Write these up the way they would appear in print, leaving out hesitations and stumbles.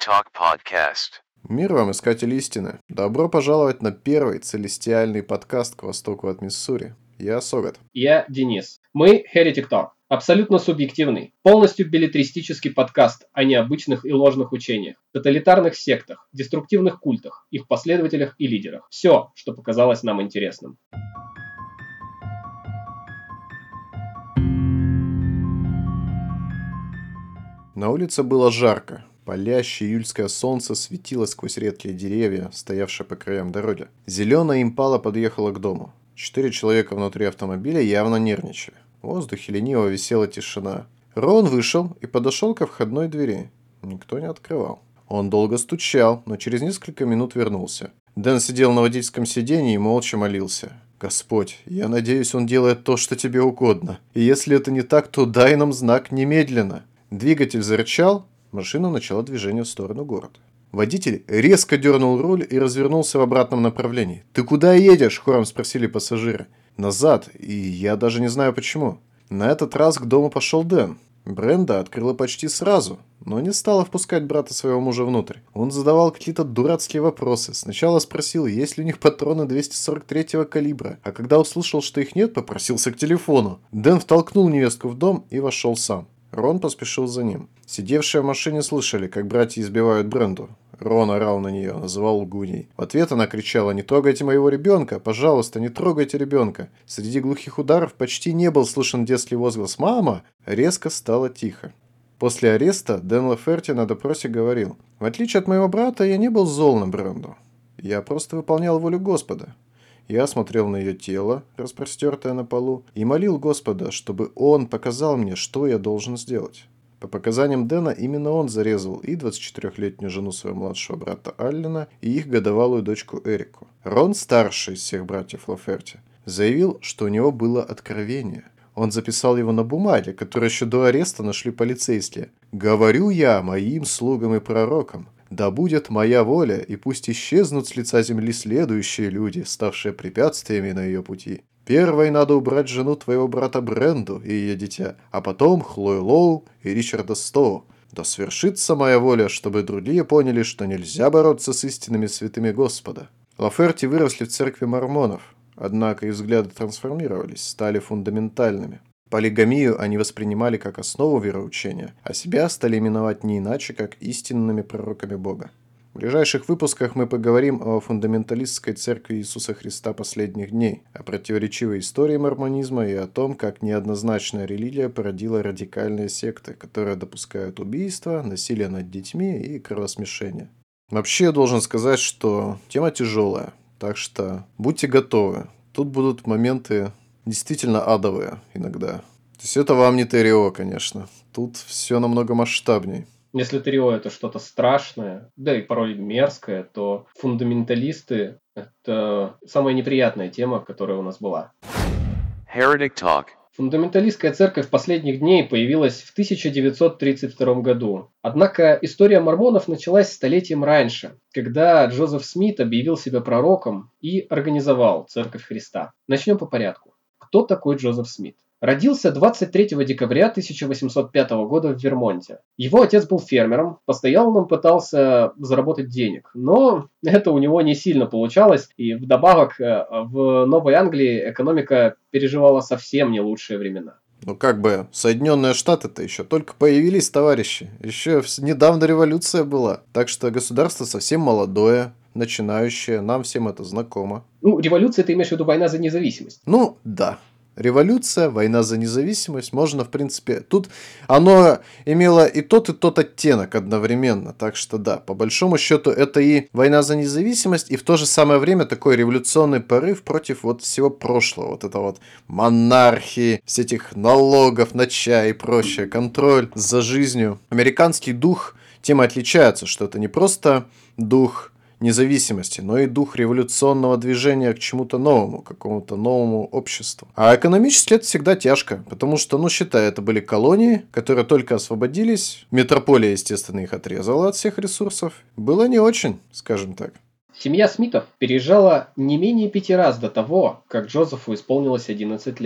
Talk Podcast. Мир вам, искатели истины. Добро пожаловать на первый целестиальный подкаст к востоку от Миссури. Я Согат. Я Денис. Мы Heretic Talk. Абсолютно субъективный, полностью беллетристический подкаст о необычных и ложных учениях, тоталитарных сектах, деструктивных культах, их последователях и лидерах. Все, что показалось нам интересным. На улице было жарко. Палящее июльское солнце светило сквозь редкие деревья, стоявшие по краям дороги. Зеленая импала подъехала к дому. 4 человека внутри автомобиля явно нервничали. В воздухе лениво висела тишина. Рон вышел и подошел ко входной двери. Никто не открывал. Он долго стучал, но через несколько минут вернулся. Дэн сидел на водительском сиденье и молча молился. «Господь, я надеюсь, он делает то, что тебе угодно. И если это не так, то дай нам знак немедленно». Двигатель зарычал, машина начала движение в сторону города. Водитель резко дернул руль и развернулся в обратном направлении. «Ты куда едешь?» – хором спросили пассажиры. «Назад, и я даже не знаю почему». На этот раз к дому пошел Дэн. Бренда открыла почти сразу, но не стала впускать брата своего мужа внутрь. Он задавал какие-то дурацкие вопросы. Сначала спросил, есть ли у них патроны 243-го калибра, а когда услышал, что их нет, попросился к телефону. Дэн втолкнул невестку в дом и вошел сам. Рон поспешил за ним. Сидевшие в машине слышали, как братья избивают Бренду. Рон орал на нее, называл лгуней. В ответ она кричала: «Не трогайте моего ребенка! Пожалуйста, не трогайте ребенка!» Среди глухих ударов почти не был слышен детский возглас «Мама!». Резко стало тихо. После ареста Дэн Лаферти на допросе говорил: «В отличие от моего брата, я не был зол на Бренду. Я просто выполнял волю Господа. Я смотрел на ее тело, распростертое на полу, и молил Господа, чтобы Он показал мне, что я должен сделать». По показаниям Дэна, именно он зарезал и 24-летнюю жену своего младшего брата Аллена, и их годовалую дочку Эрику. Рон, старший из всех братьев Лаферти, заявил, что у него было откровение. Он записал его на бумаге, которую еще до ареста нашли полицейские. «Говорю я моим слугам и пророкам, да будет моя воля, и пусть исчезнут с лица земли следующие люди, ставшие препятствиями на ее пути. Первой надо убрать жену твоего брата Бренду и ее дитя, а потом Хлою Лоу и Ричарда Стоу. Да свершится моя воля, чтобы другие поняли, что нельзя бороться с истинными святыми Господа». Лаферти выросли в церкви мормонов, однако их взгляды трансформировались, стали фундаментальными. Полигамию они воспринимали как основу вероучения, а себя стали именовать не иначе, как истинными пророками Бога. В ближайших выпусках мы поговорим о фундаменталистской церкви Иисуса Христа последних дней, о противоречивой истории мормонизма и о том, как неоднозначная религия породила радикальные секты, которые допускают убийства, насилие над детьми и кровосмешение. Вообще, я должен сказать, что тема тяжелая, так что будьте готовы. Тут будут моменты действительно адовые иногда. То есть это вам не ТРО, конечно. Тут все намного масштабней. Если ТРО это что-то страшное, да и порой мерзкое, то фундаменталисты – это самая неприятная тема, которая у нас была. Heretic Talk. Фундаменталистская церковь последних дней появилась в 1932 году. Однако история мормонов началась столетием раньше, когда Джозеф Смит объявил себя пророком и организовал Церковь Христа. Начнем по порядку. Кто такой Джозеф Смит? Родился 23 декабря 1805 года в Вермонте. Его отец был фермером, постоянно он пытался заработать денег, но это у него не сильно получалось, и вдобавок в Новой Англии экономика переживала совсем не лучшие времена. Ну как бы, Соединенные Штаты-то еще только появились, товарищи. Еще недавно революция была, так что государство совсем молодое, начинающее, нам всем это знакомо. Ну, революция, ты имеешь в виду война за независимость? Ну, да. Революция, война за независимость, можно, в принципе... Тут оно имело и тот оттенок одновременно. Так что да, по большому счету это и война за независимость, и в то же самое время такой революционный порыв против вот всего прошлого. Вот это вот монархии, всех этих налогов на чай и прочее, контроль за жизнью. Американский дух тем и отличается, что это не просто дух независимости, но и дух революционного движения к чему-то новому, к какому-то новому обществу. А экономически это всегда тяжко, потому что, считай, это были колонии, которые только освободились, метрополия, естественно, их отрезала от всех ресурсов. Было не очень, скажем так. Семья Смитов переезжала не менее 5 раз до того, как Джозефу исполнилось 11 лет.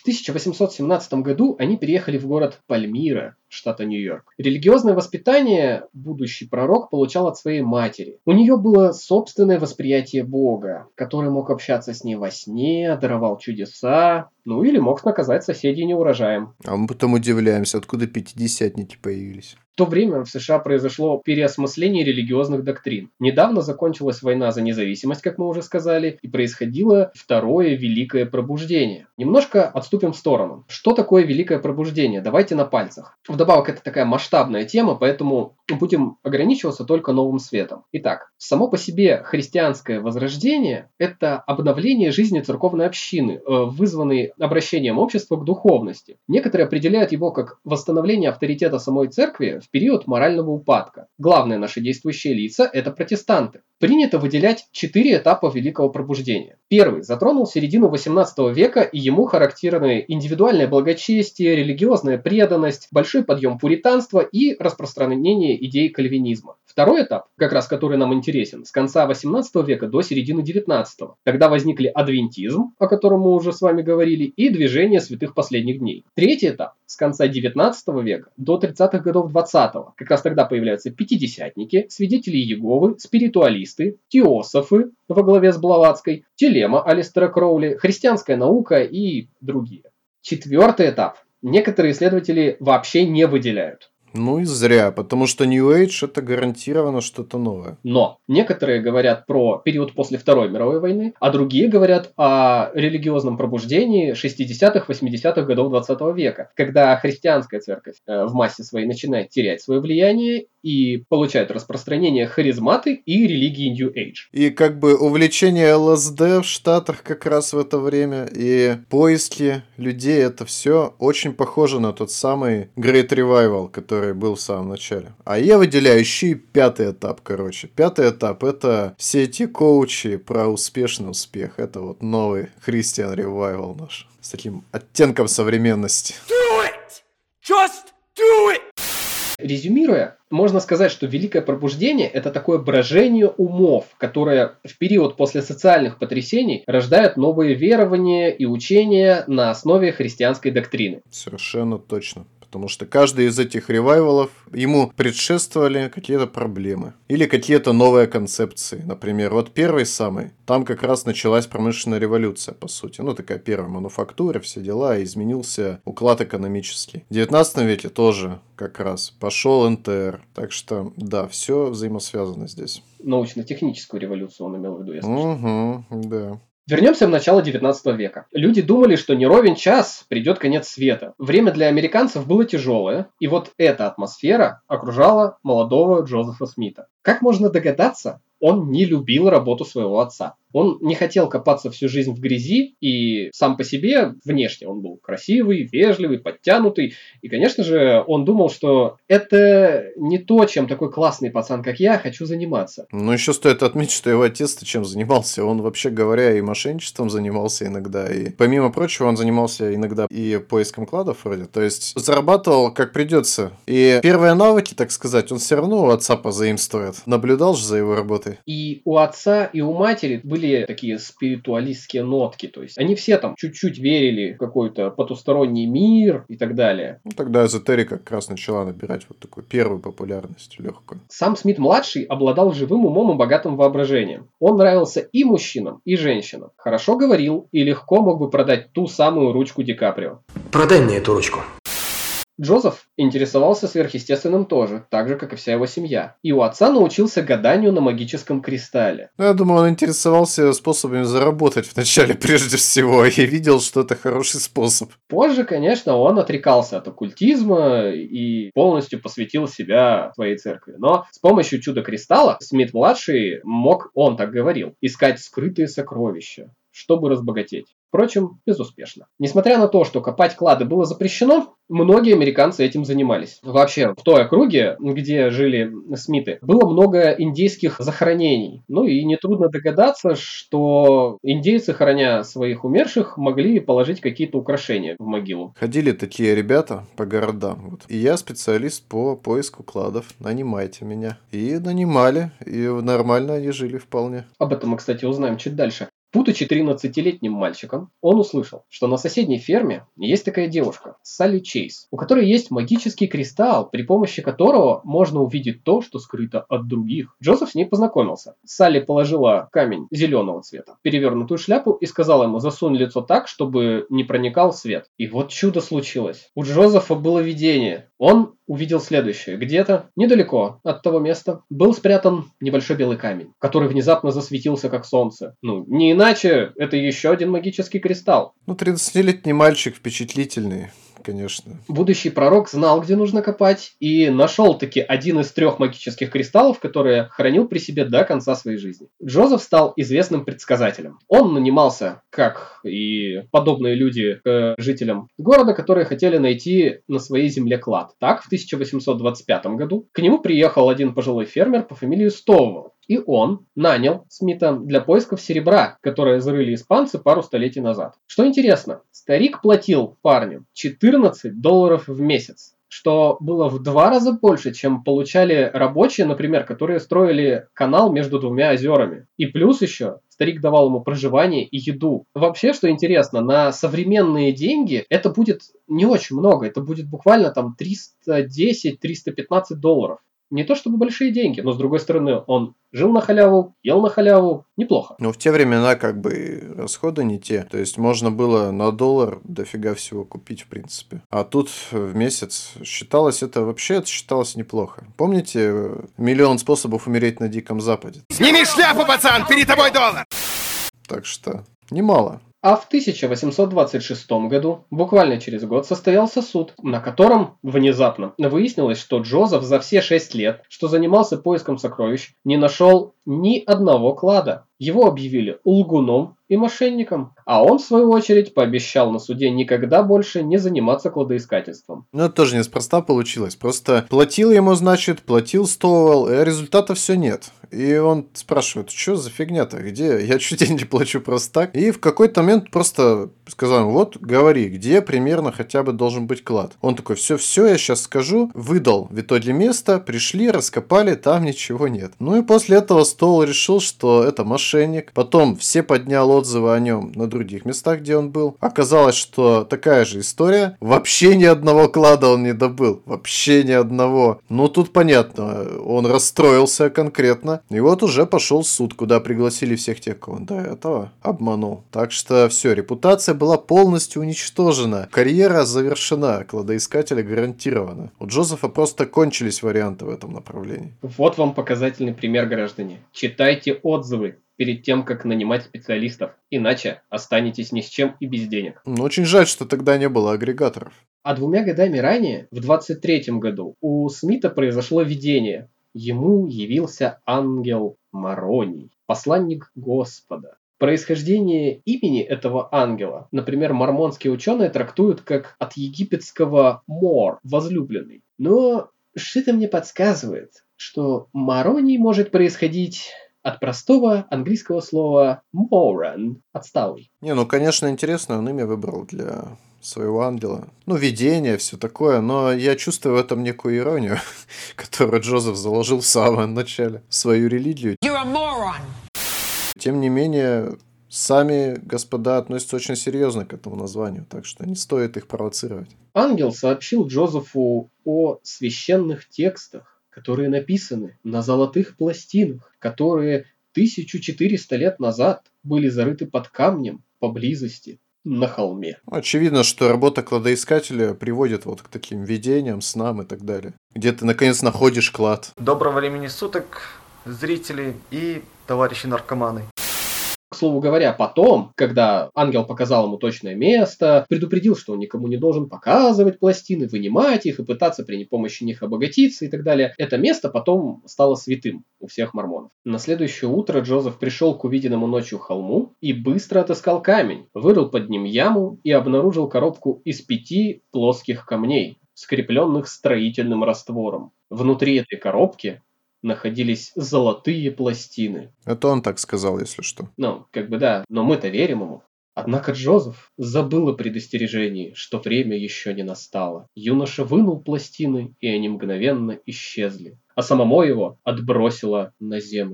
1817 году они переехали в город Пальмира, штата Нью-Йорк. Религиозное воспитание будущий пророк получал от своей матери. У нее было собственное восприятие Бога, который мог общаться с ней во сне, даровал чудеса, ну или мог наказать соседей неурожаем. А мы потом удивляемся, откуда пятидесятники появились. В то время в США произошло переосмысление религиозных доктрин. Недавно закончилась война за независимость, как мы уже сказали, и происходило второе Великое Пробуждение. Немножко отступим в сторону. Что такое Великое Пробуждение? Давайте на пальцах. Вдобавок, это такая масштабная тема, поэтому будем ограничиваться только Новым Светом. Итак, само по себе христианское возрождение – это обновление жизни церковной общины, вызванной обращением общества к духовности. Некоторые определяют его как восстановление авторитета самой церкви в период морального упадка. Главные наши действующие лица – это протестанты. Принято выделять 4 этапа Великого Пробуждения. Первый затронул середину 18 века, и ему характерны индивидуальное благочестие, религиозная преданность, большой подъем пуританства и распространение идей кальвинизма. Второй этап, как раз который нам интересен, с конца 18 века до середины 19. Тогда возникли адвентизм, о котором мы уже с вами говорили, и движение святых последних дней. Третий этап, с конца 19 века до 30-х годов 20-го. Как раз тогда появляются пятидесятники, свидетели Иеговы, спиритуалисты, теософы во главе с Блаватской, телема Алистера Кроули, христианская наука и другие. Четвертый этап некоторые исследователи вообще не выделяют. Ну и зря, потому что New Age это гарантированно что-то новое. Но некоторые говорят про период после Второй мировой войны, а другие говорят о религиозном пробуждении 60-х, 80-х годов 20 века, когда христианская церковь в массе своей начинает терять свое влияние и получают распространение харизматы и религии New Age. И как бы увлечение ЛСД в Штатах как раз в это время и поиски людей, это все очень похоже на тот самый Great Revival, который был в самом начале. А я выделяю еще и 5-й этап, короче. 5-й этап — это все эти коучи про успешный успех. Это вот новый Christian Revival наш. С таким оттенком современности. Do it! Just do it! Резюмируя, можно сказать, что Великое Пробуждение – это такое брожение умов, которое в период после социальных потрясений рождает новые верования и учения на основе христианской доктрины. Совершенно точно. Потому что каждый из этих ревайвалов ему предшествовали какие-то проблемы. Или какие-то новые концепции. Например, вот первый самый. Там как раз началась промышленная революция, по сути. Ну, такая первая мануфактура, все дела. И изменился уклад экономический. В 19 веке тоже как раз пошел НТР. Так что, да, все взаимосвязано здесь. Научно-техническую революцию он имел в виду, если что. Угу, да. Вернемся в начало 19 века. Люди думали, что не ровен час придет конец света. Время для американцев было тяжелое, и вот эта атмосфера окружала молодого Джозефа Смита. Как можно догадаться, он не любил работу своего отца. Он не хотел копаться всю жизнь в грязи, и сам по себе, внешне, он был красивый, вежливый, подтянутый. И, конечно же, он думал, что это не то, чем такой классный пацан, как я, хочу заниматься. Но еще стоит отметить, что его отец-то чем занимался. Он, вообще говоря, и мошенничеством занимался иногда. И, помимо прочего, он занимался иногда и поиском кладов вроде. То есть, зарабатывал как придется. И первые навыки, так сказать, он все равно у отца позаимствует. Наблюдал же за его работой. И у отца, и у матери были такие спиритуалистские нотки. То есть они все там чуть-чуть верили в какой-то потусторонний мир и так далее. Ну, тогда эзотерика как раз начала набирать вот такую первую популярность легкую. Сам Смит-младший обладал живым умом и богатым воображением. Он нравился и мужчинам, и женщинам. Хорошо говорил и легко мог бы продать ту самую ручку Ди Каприо. Продай мне эту ручку. Джозеф интересовался сверхъестественным тоже, так же, как и вся его семья. И у отца научился гаданию на магическом кристалле. Ну, я думаю, он интересовался способами заработать вначале прежде всего и видел, что это хороший способ. Позже, конечно, он отрекался от оккультизма и полностью посвятил себя своей церкви. Но с помощью чудо-кристалла Смит-младший мог, он так говорил, искать скрытые сокровища, чтобы разбогатеть. Впрочем, безуспешно. Несмотря на то, что копать клады было запрещено, многие американцы этим занимались. Вообще, в той округе, где жили Смиты, было много индейских захоронений. Ну и нетрудно догадаться, что индейцы, хороня своих умерших, могли положить какие-то украшения в могилу. Ходили такие ребята по городам. Вот. И я специалист по поиску кладов. Нанимайте меня. И нанимали. И нормально они жили вполне. Об этом мы, кстати, узнаем чуть дальше. Будучи 13-летним мальчиком, он услышал, что на соседней ферме есть такая девушка, Салли Чейз, у которой есть магический кристалл, при помощи которого можно увидеть то, что скрыто от других. Джозеф с ней познакомился. Салли положила камень зеленого цвета, перевернутую шляпу и сказала ему: засунь лицо так, чтобы не проникал свет. И вот чудо случилось. У Джозефа было видение. Он увидел следующее. Где-то недалеко от того места был спрятан небольшой белый камень, который внезапно засветился как солнце. Не иначе, это еще один магический кристалл. 13-летний мальчик впечатлительный, конечно. Будущий пророк знал, где нужно копать, и нашел таки один из 3 магических кристаллов, которые хранил при себе до конца своей жизни. Джозеф стал известным предсказателем. Он нанимался, как и подобные люди, к жителям города, которые хотели найти на своей земле клад. Так, в 1825 году к нему приехал один пожилой фермер по фамилии Стоуэлл. И он нанял Смита для поисков серебра, которое зарыли испанцы пару столетий назад. Что интересно, старик платил парню $14 в месяц, что было в 2 раза больше, чем получали рабочие, например, которые строили канал между 2 озерами. И плюс еще старик давал ему проживание и еду. Вообще, что интересно, на современные деньги это будет не очень много, это будет буквально там $310-315. Не то чтобы большие деньги, но с другой стороны, он жил на халяву, ел на халяву, неплохо. Но в те времена как бы и расходы не те. То есть можно было на $1 дофига всего купить, в принципе. А тут в месяц считалось неплохо. Помните «Миллион способов умереть на Диком Западе»? Сними шляпу, пацан, перед тобой $1. Так что немало. А в 1826 году, буквально через год, состоялся суд, на котором внезапно выяснилось, что Джозеф за все 6 лет, что занимался поиском сокровищ, не нашел ни одного клада. Его объявили лгуном и мошенником, а он, в свою очередь, пообещал на суде никогда больше не заниматься кладоискательством. Ну, это тоже неспроста получилось. Просто платил ему, платил Стоуэлл, а результата все нет. И он спрашивает: что за фигня-то, где? Я чуть деньги плачу просто так. И в какой-то момент просто сказал ему: вот, говори, где примерно хотя бы должен быть клад. Он такой: все, я сейчас скажу. Выдал в итоге место, пришли, раскопали, там ничего нет. Ну и после этого Стоуэлл решил, что это мошенник. Потом все поднял отзывы о нем на других местах, где он был. Оказалось, что такая же история. Вообще ни одного клада он не добыл. Вообще ни одного. Ну, тут понятно, он расстроился конкретно. И вот уже пошел суд, куда пригласили всех тех, кого он до этого обманул. Так что все, репутация была полностью уничтожена. Карьера завершена, кладоискателя гарантирована. У Джозефа просто кончились варианты в этом направлении. Вот вам показательный пример, граждане. Читайте отзывы перед тем, как нанимать специалистов. Иначе останетесь ни с чем и без денег. Очень жаль, что тогда не было агрегаторов. А 2 годами ранее, в 23-м году, у Смита произошло видение. Ему явился ангел Мароний, посланник Господа. Происхождение имени этого ангела, например, мормонские ученые трактуют как от египетского «мор» – возлюбленный. Но что-то мне подсказывает, что Мароний может происходить от простого английского слова moron – отсталый. Конечно, интересно, он имя выбрал для своего ангела. Видение, все такое, но я чувствую в этом некую иронию, которую Джозеф заложил в самом начале в свою религию. You're a moron. Тем не менее, сами господа относятся очень серьезно к этому названию, так что не стоит их провоцировать. Ангел сообщил Джозефу о священных текстах, которые написаны на золотых пластинах, которые 1400 лет назад были зарыты под камнем поблизости на холме. Очевидно, что работа кладоискателя приводит вот к таким видениям, снам и так далее. Где ты наконец находишь клад. Доброго времени суток, зрители и товарищи наркоманы. К слову говоря, потом, когда ангел показал ему точное место, предупредил, что он никому не должен показывать пластины, вынимать их и пытаться при помощи них обогатиться и так далее, это место потом стало святым у всех мормонов. На следующее утро Джозеф пришел к увиденному ночью холму и быстро отыскал камень, вырыл под ним яму и обнаружил коробку из 5 плоских камней, скрепленных строительным раствором. Внутри этой коробки находились золотые пластины. Это он так сказал, если что. Да, но мы-то верим ему. Однако Джозеф забыл о предостережении, что время еще не настало. Юноша вынул пластины, и они мгновенно исчезли, а самого его отбросило на землю.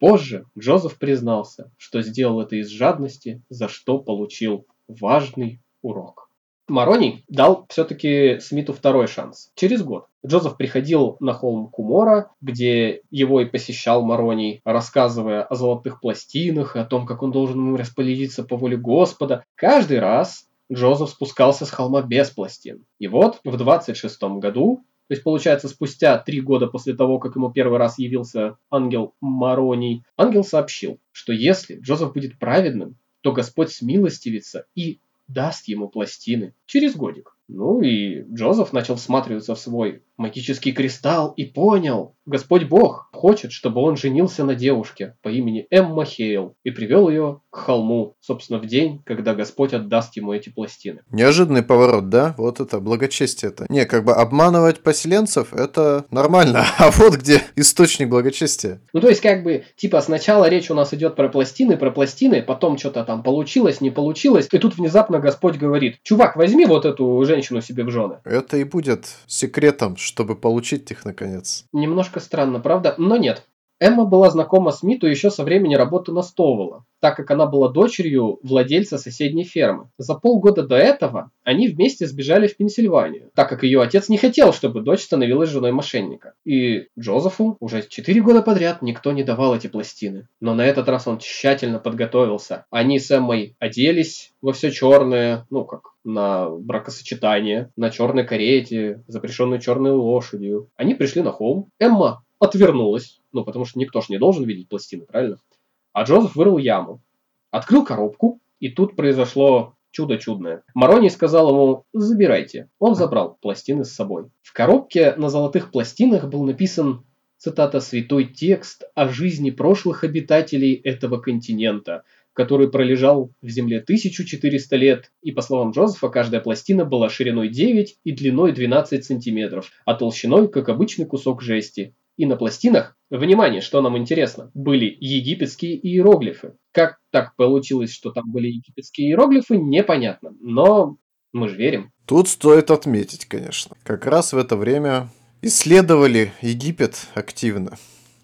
Позже Джозеф признался, что сделал это из жадности, за что получил важный урок. Мароний дал все-таки Смиту второй шанс. Через год Джозеф приходил на холм Кумора, где его и посещал Мароний, рассказывая о золотых пластинах и о том, как он должен им распорядиться по воле Господа. Каждый раз Джозеф спускался с холма без пластин. И вот в 26-м году, то есть получается спустя 3 года после того, как ему первый раз явился ангел Мароний, ангел сообщил, что если Джозеф будет праведным, то Господь смилостивится и даст ему пластины через годик. Ну и Джозеф начал всматриваться в свой магический кристалл и понял, Господь Бог хочет, чтобы он женился на девушке по имени Эмма Хейл и привел ее к холму, собственно, в день, когда Господь отдаст ему эти пластины. Неожиданный поворот, да? Вот это благочестие-то. Не, как бы обманывать поселенцев, это нормально. А вот где источник благочестия. Ну, то есть, как бы, типа, сначала речь у нас идет про пластины, потом что-то там получилось, не получилось, и тут внезапно Господь говорит, чувак, возьми вот эту женщину себе в жены. Это и будет секретом, чтобы получить их наконец. Немножко странно, правда? Но нет. Эмма была знакома Смиту еще со времени работы на Стоувелла, так как она была дочерью владельца соседней фермы. За полгода до этого они вместе сбежали в Пенсильванию, так как ее отец не хотел, чтобы дочь становилась женой мошенника. И Джозефу уже 4 года подряд никто не давал эти пластины. Но на этот раз он тщательно подготовился. Они с Эммой оделись во все черное, ну как на бракосочетание, на черной карете, запряженной черной лошадью. Они пришли на холм. Эмма отвернулась, ну потому что никто ж не должен видеть пластины, правильно? А Джозеф вырыл яму, открыл коробку, и тут произошло чудо чудное. Мароний сказал ему «забирайте». Он забрал пластины с собой. В коробке на золотых пластинах был написан, цитата, «святой текст о жизни прошлых обитателей этого континента», который пролежал в земле 1400 лет, и, по словам Джозефа, каждая пластина была шириной 9 и длиной 12 сантиметров, а толщиной, как обычный кусок жести. И на пластинах, внимание, что нам интересно, были египетские иероглифы. Как так получилось, что там были египетские иероглифы, непонятно, но мы же верим. Тут стоит отметить, конечно. Как раз в это время исследовали Египет активно.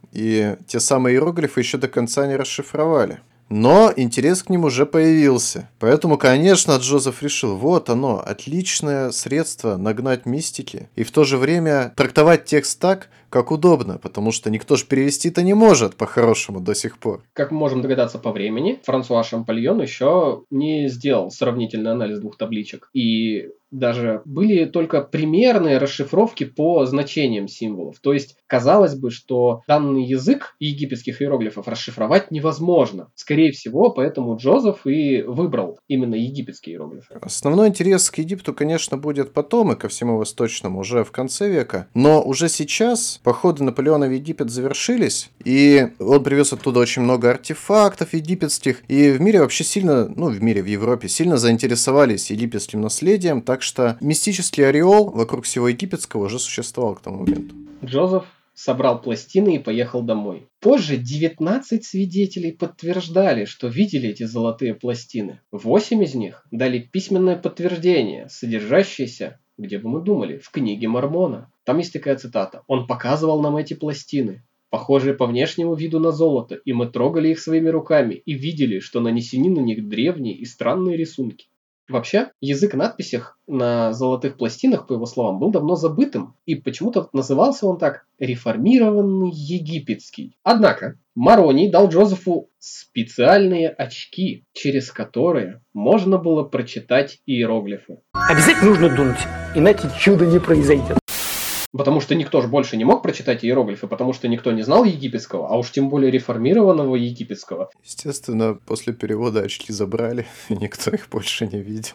И те самые иероглифы еще до конца не расшифровали. Но интерес к ним уже появился. Поэтому, конечно, Джозеф решил, вот оно, отличное средство нагнать мистики и в то же время трактовать текст так, как удобно, потому что никто же перевести-то не может по-хорошему до сих пор. Как мы можем догадаться по времени, Франсуа Шампольон еще не сделал сравнительный анализ двух табличек. И даже были только примерные расшифровки по значениям символов. То есть, казалось бы, что данный язык египетских иероглифов расшифровать невозможно. Скорее всего, поэтому Джозеф и выбрал именно египетские иероглифы. Основной интерес к Египту, конечно, будет потом и ко всему восточному уже в конце века. Но уже сейчас походы Наполеона в Египет завершились, и он привез оттуда очень много артефактов египетских. И в мире вообще сильно, в Европе, сильно заинтересовались египетским наследием, так что мистический ореол вокруг всего египетского уже существовал к тому моменту. Джозеф собрал пластины и поехал домой. Позже 19 свидетелей подтверждали, что видели эти золотые пластины. 8 из них дали письменное подтверждение, содержащееся, где бы мы думали, в книге Мормона. Там есть такая цитата. «Он показывал нам эти пластины, похожие по внешнему виду на золото, и мы трогали их своими руками и видели, что нанесены на них древние и странные рисунки». Вообще, язык надписях на золотых пластинах, по его словам, был давно забытым, и почему-то назывался он так «реформированный египетский». Однако, Мароний дал Джозефу специальные очки, через которые можно было прочитать иероглифы. Обязательно нужно дунуть, иначе чудо не произойдет. Потому что никто же больше не мог прочитать иероглифы, потому что никто не знал египетского, а уж тем более реформированного египетского. Естественно, после перевода очки забрали, и никто их больше не видел.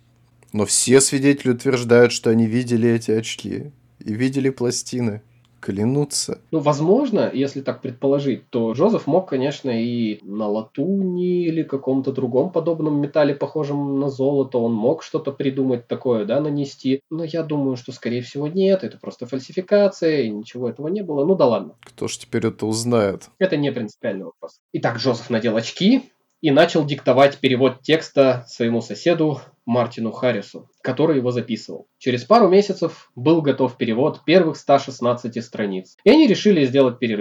Но все свидетели утверждают, что они видели эти очки и видели пластины. Клянутся. Возможно, если так предположить, то Джозеф мог, конечно, и на латуни или каком-то другом подобном металле, похожем на золото, он мог что-то придумать такое, нанести. Но я думаю, что, скорее всего, нет, это просто фальсификация, и ничего этого не было. Да ладно. Кто ж теперь это узнает? Это не принципиальный вопрос. Итак, Джозеф надел очки и начал диктовать перевод текста своему соседу Мартину Харрису, который его записывал. Через пару месяцев был готов перевод первых 116 страниц. И они решили сделать перерыв.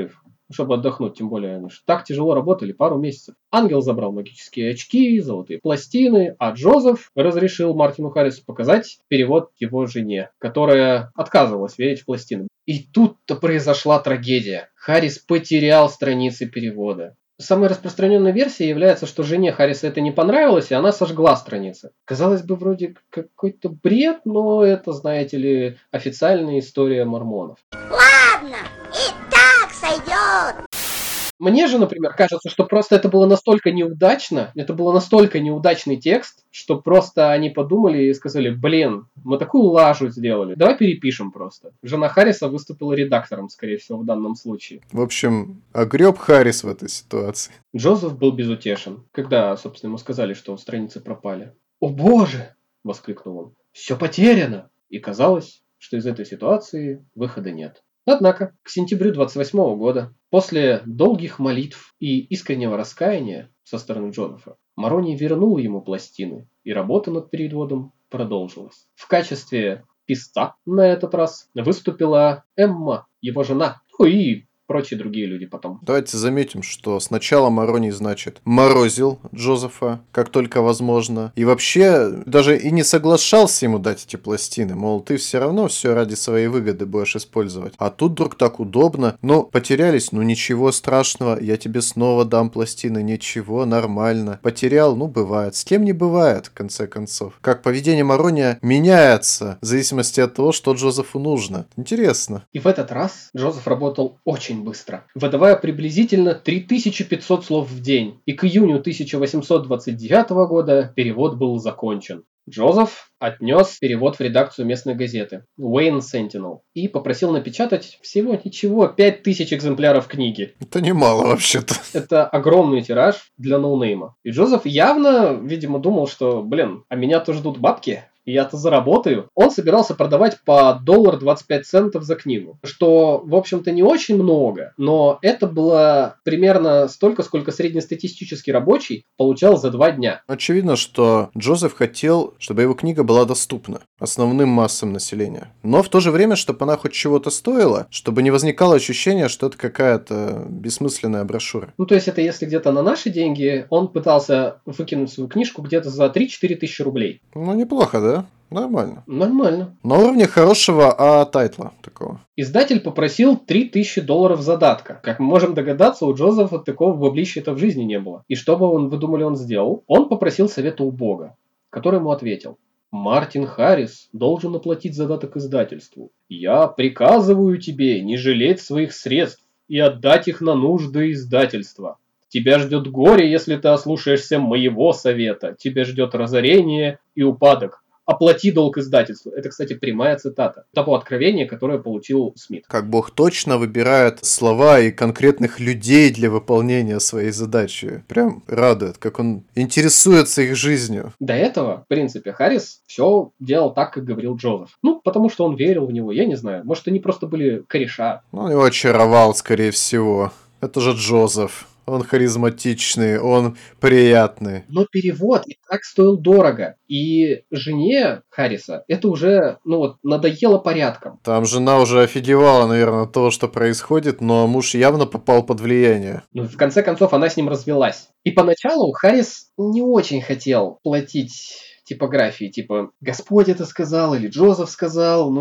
чтобы отдохнуть, тем более они ж так тяжело работали пару месяцев. Ангел забрал магические очки, золотые пластины, а Джозеф разрешил Мартину Харрису показать перевод его жене, которая отказывалась верить в пластины. И тут-то произошла трагедия. Харрис потерял страницы перевода. Самой распространенной версией является, что жене Харриса это не понравилось, и она сожгла страницы. Казалось бы, вроде какой-то бред, но это, знаете ли, официальная история мормонов. Ладно, и так сойдет. Мне же, например, кажется, что просто это было настолько неудачно, это был настолько неудачный текст, что просто они подумали и сказали, блин, мы такую лажу сделали, давай перепишем просто. Жена Харриса выступила редактором, скорее всего, в данном случае. В общем, огреб Харрис в этой ситуации. Джозеф был безутешен, когда, собственно, ему сказали, что страницы пропали. «О боже!» – воскликнул он. «Все потеряно!» И казалось, что из этой ситуации выхода нет. Однако, к сентябрю 28 года, после долгих молитв и искреннего раскаяния со стороны Джозефа, Марони вернул ему пластины, и работа над переводом продолжилась. В качестве писца на этот раз выступила Эмма, его жена, ну и прочие другие люди потом. Давайте заметим, что сначала Марони, значит, морозил Джозефа, как только возможно. И вообще даже и не соглашался ему дать эти пластины. Мол, ты все равно все ради своей выгоды будешь использовать. А тут вдруг так удобно. Ну, потерялись, ну ничего страшного. Я тебе снова дам пластины. Ничего, нормально. Потерял, ну бывает. С кем не бывает, в конце концов. Как поведение Марони меняется в зависимости от того, что Джозефу нужно. Интересно. И в этот раз Джозеф работал очень быстро, выдавая приблизительно 3500 слов в день. И к июню 1829 года перевод был закончен. Джозеф отнес перевод в редакцию местной газеты Wayne Sentinel и попросил напечатать всего ничего 5000 экземпляров книги. Это немало вообще-то. Это огромный тираж для ноунейма. И Джозеф явно, видимо, думал, что, блин, а меня-то ждут бабки. И я-то заработаю. Он собирался продавать по $1.25 за книгу. Что, в общем-то, не очень много, но это было примерно столько, сколько среднестатистический рабочий получал за 2 дня. Очевидно, что Джозеф хотел, чтобы его книга была доступна основным массам населения. Но в то же время, чтобы она хоть чего-то стоила, чтобы не возникало ощущение, что это какая-то бессмысленная брошюра. Ну, то есть это если где-то на наши деньги, он пытался выкинуть свою книжку где-то за 3-4 тысячи рублей. Ну, неплохо, да? Нормально. Нормально. На уровне хорошего тайтла такого. Издатель попросил $3000 задатка. Как мы можем догадаться, у Джозефа такого баблища-то в жизни не было. И что бы вы думали, он сделал? Он попросил совета у Бога, который ему ответил. Мартин Харрис должен оплатить задаток издательству. Я приказываю тебе не жалеть своих средств и отдать их на нужды издательства. Тебя ждет горе, если ты ослушаешься моего совета. Тебя ждет разорение и упадок. Оплати долг издательству. Это, кстати, прямая цитата того откровения, которое получил Смит. Как Бог точно выбирает слова и конкретных людей для выполнения своей задачи. Прям радует, как он интересуется их жизнью. До этого, в принципе, Харрис все делал так, как говорил Джозеф. Ну, потому что он верил в него, я не знаю. Может, они просто были кореша. Он его очаровал, скорее всего. Это же Джозеф. Он харизматичный, он приятный. Но перевод и так стоил дорого. И жене Харриса это уже, надоело порядком. Там жена уже офигевала, наверное, от того, что происходит, но муж явно попал под влияние. В конце концов, она с ним развелась. И поначалу Харрис не очень хотел платить типографии, типа, Господь это сказал, или Джозеф сказал,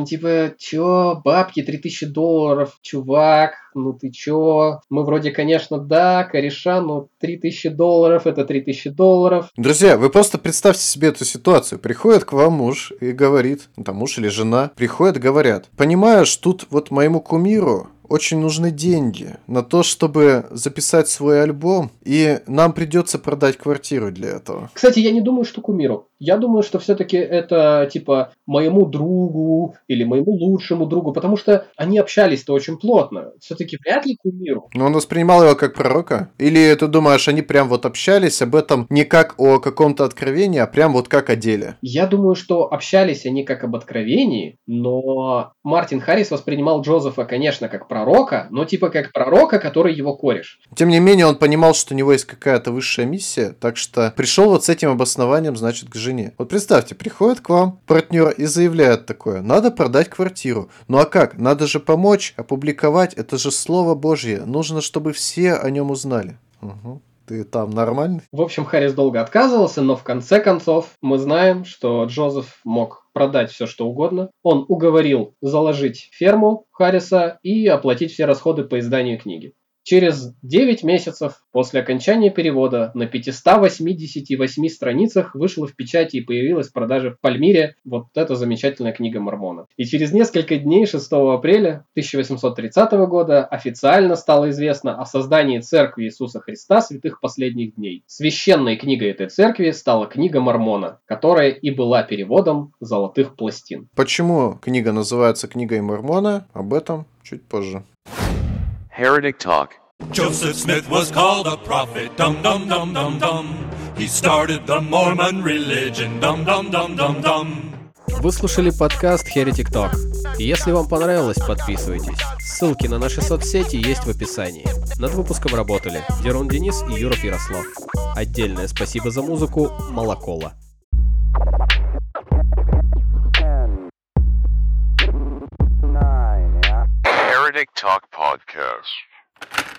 чё, бабки, $3000, чувак, ты чё? Мы вроде, конечно, да, кореша, но $3000 это $3000. Друзья, вы просто представьте себе эту ситуацию. Приходит к вам муж и говорит, муж или жена, приходят и говорят, понимаешь, тут вот моему кумиру очень нужны деньги на то, чтобы записать свой альбом, и нам придется продать квартиру для этого. Кстати, я не думаю, что кумиру. Я думаю, что все-таки это, типа, моему другу или моему лучшему другу, потому что они общались-то очень плотно. Все-таки вряд ли кумиру. Но он воспринимал его как пророка? Или ты думаешь, они прям вот общались об этом не как о каком-то откровении, а прям вот как о деле? Я думаю, что общались они как об откровении, но Мартин Харрис воспринимал Джозефа, конечно, как пророка, но типа как пророка, который его кореш. Тем не менее, он понимал, что у него есть какая-то высшая миссия, так что пришел вот с этим обоснованием, значит, к жене. жене. Вот представьте, приходит к вам партнер и заявляет такое: надо продать квартиру. Ну а как? Надо же помочь, опубликовать, это же слово Божье. Нужно, чтобы все о нем узнали. Угу. Ты там нормальный? В общем, Харрис долго отказывался, но в конце концов мы знаем, что Джозеф мог продать все, что угодно. Он уговорил заложить ферму Харриса и оплатить все расходы по изданию книги. Через 9 месяцев после окончания перевода на 588 страницах вышла в печати и появилась в продаже в Пальмире вот эта замечательная книга Мормона. И через несколько дней, 6 апреля 1830 года, официально стало известно о создании Церкви Иисуса Христа Святых Последних Дней. Священной книгой этой церкви стала книга Мормона, которая и была переводом «Золотых пластин». Почему книга называется книгой Мормона? Об этом чуть позже. Heretic Talk. Joseph Smith was called a prophet, dum dum dum dum dum. He started the Mormon religion, dum dum dum dum dum. Вы слушали подкаст Heretic Talk. И если вам понравилось, подписывайтесь. Ссылки на наши соцсети есть в описании. Над выпуском работали Дерон Денис и Юров Ярослав. Отдельное спасибо за музыку Молокола. Heretic Talk Podcast.